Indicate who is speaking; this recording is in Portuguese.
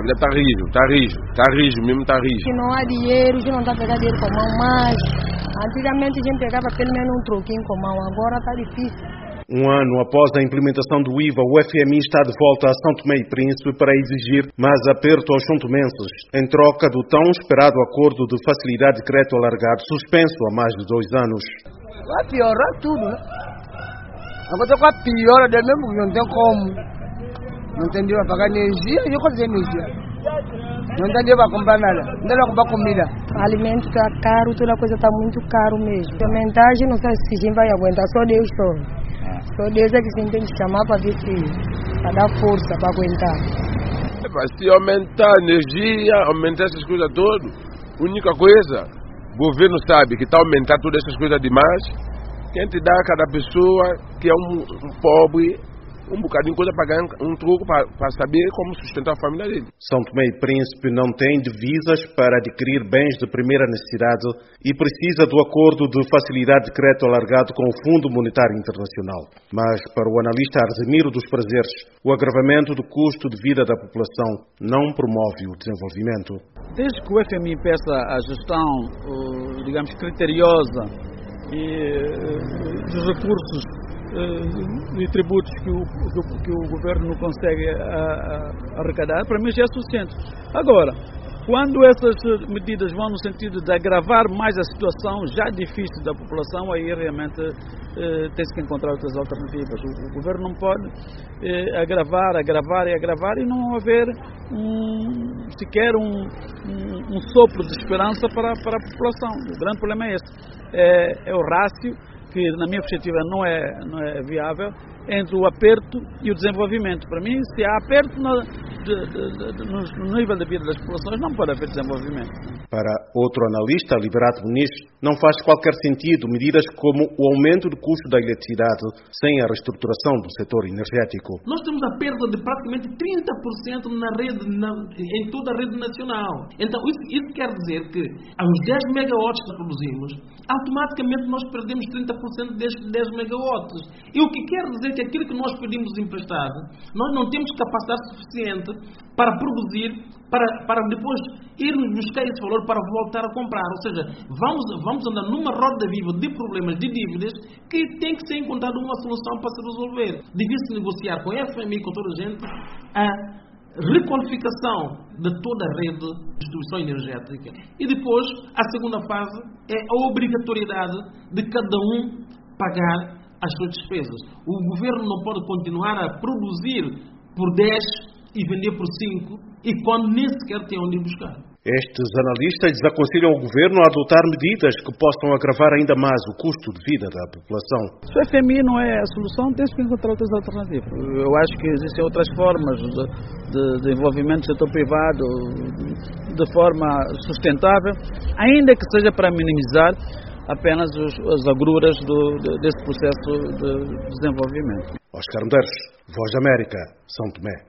Speaker 1: Olha, está rijo, mesmo está rijo.
Speaker 2: Se não há dinheiro, se não está pegando dinheiro com mão mais. Antigamente a gente pegava pelo menos um troquinho com mão, agora está difícil.
Speaker 3: Um ano após a implementação do IVA, o FMI está de volta a São Tomé e Príncipe para exigir mais aperto aos são-tomenses, em troca do tão esperado acordo de facilidade de crédito alargado, suspenso há mais de 2 anos.
Speaker 2: Vai piorar tudo, né? Agora está com a pior, mesmo que não tem como. Não tem dinheiro para pagar energia, eu gosto de energia. Não tem dinheiro para comprar nada, não tem dinheiro para comprar comida. Alimento está caro, toda coisa está muito caro mesmo. A aumentagem, não sei se a gente vai aguentar, só Deus só. Só Deus é que a gente tem que chamar para ver para dar força para aguentar.
Speaker 1: Se aumentar a energia, aumentar essas coisas todas, a única coisa, o governo sabe que está aumentando todas essas coisas demais, quem te dá a cada pessoa que é um pobre, um bocadinho de coisa para ganhar um troco para saber como sustentar a família dele.
Speaker 3: São Tomé e Príncipe não tem divisas para adquirir bens de primeira necessidade e precisa do acordo de facilidade de crédito alargado com o Fundo Monetário Internacional. Mas, para o analista Arsemiro dos Prazeres, o agravamento do custo de vida da população não promove o desenvolvimento.
Speaker 4: Desde que o FMI peça a gestão, digamos, criteriosa dos recursos e tributos que o governo não consegue arrecadar, para mim já é suficiente. Agora, quando essas medidas vão no sentido de agravar mais a situação já difícil da população, aí realmente tem-se que encontrar outras alternativas. O governo não pode agravar e não haver sequer um sopro de esperança para a população. O grande problema é esse. É o rácio, que na minha perspectiva não é viável, entre o aperto e o desenvolvimento. Para mim, se há aperto no nível da vida das populações, não pode haver desenvolvimento.
Speaker 3: Para outro analista, Liberato Muniz, não faz qualquer sentido medidas como o aumento do custo da eletricidade sem a reestruturação do setor energético.
Speaker 5: Nós temos a perda de praticamente 30% em toda a rede nacional. Então, isso quer dizer que aos 10 megawatts que produzimos, automaticamente nós perdemos 30% destes 10 megawatts. E o que quer dizer que aquilo que nós pedimos emprestado, nós não temos capacidade suficiente para produzir, para depois irmos buscar esse valor para voltar a comprar. Ou seja, vamos andar numa roda viva de problemas, de dívidas, que tem que ser encontrada uma solução para se resolver. Devia-se negociar com a FMI, com toda a gente, a requalificação de toda a rede de distribuição energética. E depois, a segunda fase é a obrigatoriedade de cada um pagar as suas despesas. O governo não pode continuar a produzir por 10 e vender por 5 e quando nem sequer tem onde ir buscar.
Speaker 3: Estes analistas desaconselham o governo a adotar medidas que possam agravar ainda mais o custo de vida da população.
Speaker 4: Se o FMI não é a solução, temos que encontrar outras alternativas. Eu acho que existem outras formas de envolvimento do setor privado de forma sustentável, ainda que seja para minimizar apenas as agruras desse processo de desenvolvimento.
Speaker 3: Oscar Medeiros, Voz da América, São Tomé.